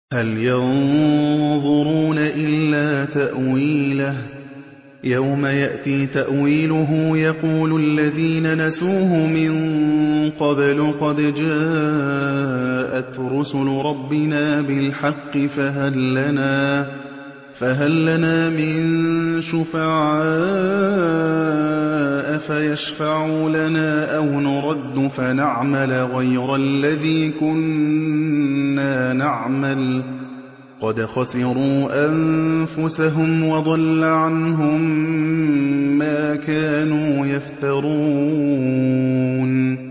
هَلْ يَنظُرُونَ إِلَّا تَأْوِيلَهُ ۚ يَوْمَ يَأْتِي تَأْوِيلُهُ يَقُولُ الَّذِينَ نَسُوهُ مِن قَبْلُ قَدْ جَاءَتْ رُسُلُ رَبِّنَا بِالْحَقِّ فَهَل لَّنَا مِن شُفَعَاءَ فَيَشْفَعُوا لَنَا أَوْ نُرَدُّ فَنَعْمَلَ غَيْرَ الَّذِي كُنَّا نَعْمَلُ ۚ قَدْ خَسِرُوا أَنفُسَهُمْ وَضَلَّ عَنْهُم مَّا كَانُوا يَفْتَرُونَ